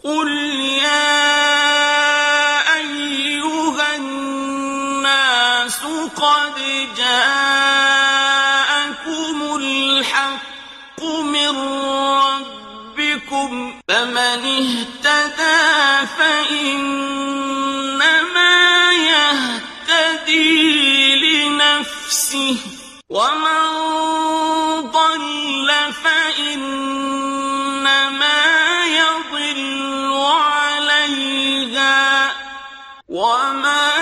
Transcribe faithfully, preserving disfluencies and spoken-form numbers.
قل يا أيها الناس قد جاءكم الحق من ربكم فمن اهتدى فإنما يهتدي لنفسه ومن ضل فإنما يضل عليها وما